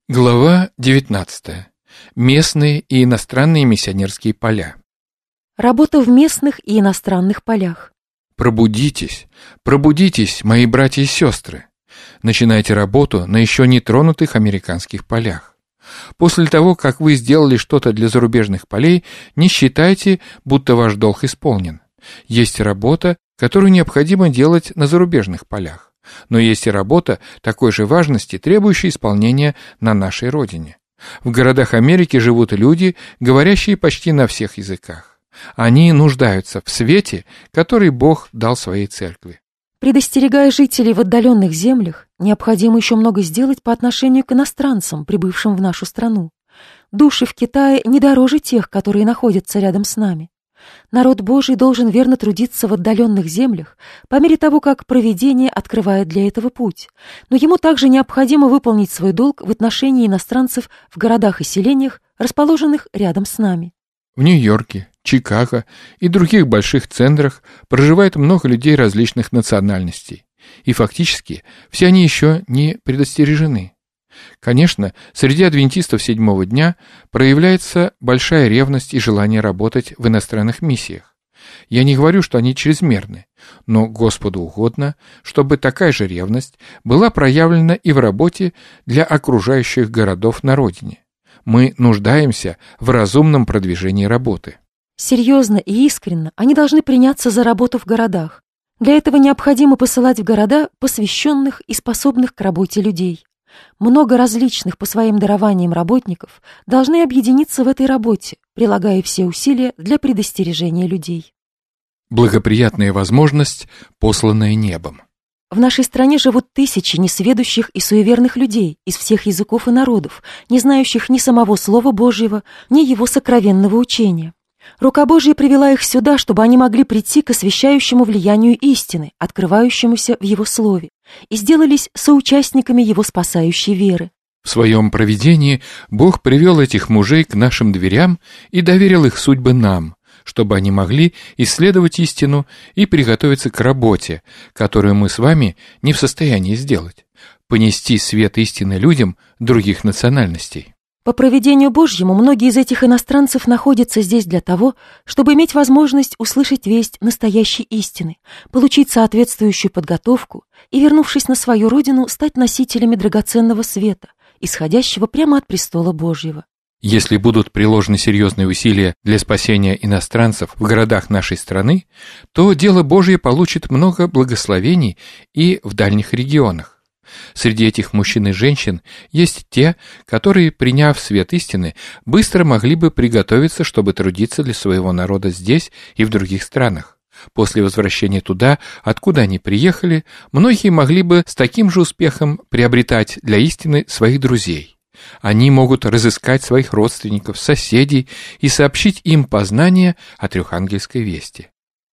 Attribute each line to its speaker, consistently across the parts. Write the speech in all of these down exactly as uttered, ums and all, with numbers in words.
Speaker 1: Глава девятнадцатая. Местные и иностранные миссионерские поля.
Speaker 2: Работа в местных и иностранных полях.
Speaker 1: Пробудитесь, пробудитесь, мои братья и сестры. Начинайте работу на еще не тронутых американских полях. После того, как вы сделали что-то для зарубежных полей, не считайте, будто ваш долг исполнен. Есть работа, которую необходимо делать на зарубежных полях. Но есть и работа такой же важности, требующая исполнения на нашей родине. В городах Америки живут люди, говорящие почти на всех языках. Они нуждаются в свете, который Бог дал своей церкви.
Speaker 2: Предостерегая жителей в отдаленных землях, необходимо еще много сделать по отношению к иностранцам, прибывшим в нашу страну. Души в Китае не дороже тех, которые находятся рядом с нами. Народ Божий должен верно трудиться в отдаленных землях по мере того, как провидение открывает для этого путь. Но ему также необходимо выполнить свой долг в отношении иностранцев в городах и селениях, расположенных рядом с нами.
Speaker 1: В Нью-Йорке, Чикаго и других больших центрах проживает много людей различных национальностей. И фактически все они еще не предостережены. Конечно, среди адвентистов седьмого дня проявляется большая ревность и желание работать в иностранных миссиях. Я не говорю, что они чрезмерны, но Господу угодно, чтобы такая же ревность была проявлена и в работе для окружающих городов на родине. Мы нуждаемся в разумном продвижении работы.
Speaker 2: Серьезно и искренно они должны приняться за работу в городах. Для этого необходимо посылать в города посвященных и способных к работе людей. Много различных по своим дарованиям работников должны объединиться в этой работе, прилагая все усилия для предостережения людей.
Speaker 1: Благоприятная возможность, посланная небом.
Speaker 2: В нашей стране живут тысячи несведущих и суеверных людей из всех языков и народов, не знающих ни самого Слова Божьего, ни его сокровенного учения. Рука Божья привела их сюда, чтобы они могли прийти к освящающему влиянию истины, открывающемуся в Его Слове, и сделались соучастниками Его спасающей веры.
Speaker 1: В своем провидении Бог привел этих мужей к нашим дверям и доверил их судьбы нам, чтобы они могли исследовать истину и приготовиться к работе, которую мы с вами не в состоянии сделать, понести свет истины людям других национальностей.
Speaker 2: По провидению Божьему многие из этих иностранцев находятся здесь для того, чтобы иметь возможность услышать весть настоящей истины, получить соответствующую подготовку и, вернувшись на свою родину, стать носителями драгоценного света, исходящего прямо от престола Божьего.
Speaker 1: Если будут приложены серьезные усилия для спасения иностранцев в городах нашей страны, то дело Божье получит много благословений и в дальних регионах. Среди этих мужчин и женщин есть те, которые, приняв свет истины, быстро могли бы приготовиться, чтобы трудиться для своего народа здесь и в других странах. После возвращения туда, откуда они приехали, многие могли бы с таким же успехом приобретать для истины своих друзей. Они могут разыскать своих родственников, соседей и сообщить им познание о трехангельской вести.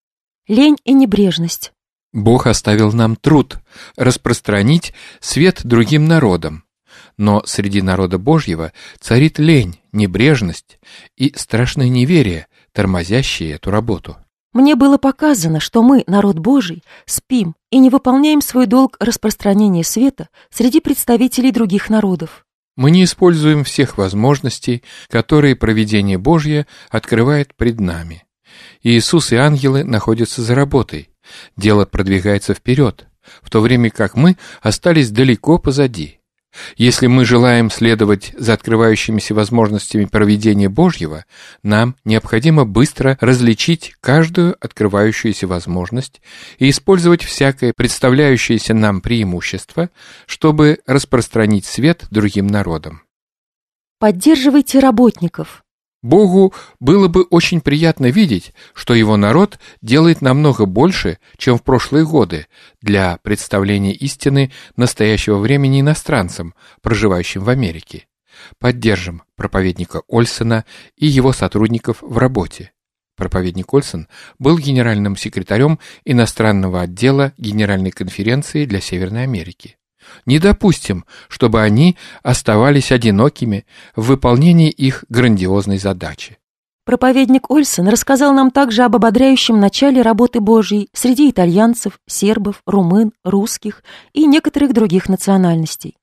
Speaker 2: Лень и небрежность.
Speaker 1: Бог оставил нам труд распространить свет другим народам, но среди народа Божьего царит лень, небрежность и страшное неверие, тормозящие эту работу.
Speaker 2: Мне было показано, что мы, народ Божий, спим и не выполняем свой долг распространения света среди представителей других народов.
Speaker 1: Мы не используем всех возможностей, которые провидение Божье открывает пред нами. Иисус и ангелы находятся за работой. Дело продвигается вперед, в то время как мы остались далеко позади. Если мы желаем следовать за открывающимися возможностями провидения Божьего, нам необходимо быстро различить каждую открывающуюся возможность и использовать всякое представляющееся нам преимущество, чтобы распространить свет другим народам.
Speaker 2: Поддерживайте работников.
Speaker 1: Богу было бы очень приятно видеть, что Его народ делает намного больше, чем в прошлые годы, для представления истины настоящего времени иностранцам, проживающим в Америке. Поддержим проповедника Ольсона и его сотрудников в работе. Проповедник Ольсон был генеральным секретарем иностранного отдела Генеральной конференции для Северной Америки. Не допустим, чтобы они оставались одинокими в выполнении их грандиозной задачи.
Speaker 2: Проповедник Ольсон рассказал нам также об ободряющем начале работы Божьей среди итальянцев, сербов, румын, русских и некоторых других национальностей.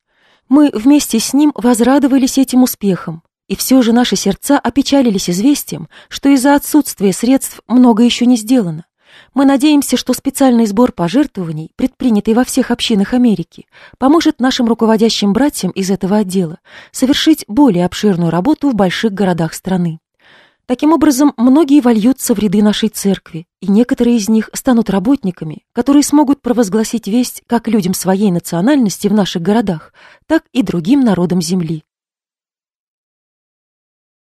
Speaker 2: Мы вместе с ним возрадовались этим успехом, и все же наши сердца опечалились известием, что из-за отсутствия средств много еще не сделано. Мы надеемся, что специальный сбор пожертвований, предпринятый во всех общинах Америки, поможет нашим руководящим братьям из этого отдела совершить более обширную работу в больших городах страны. Таким образом, многие вольются в ряды нашей церкви, и некоторые из них станут работниками, которые смогут провозгласить весть как людям своей национальности в наших городах, так и другим народам земли.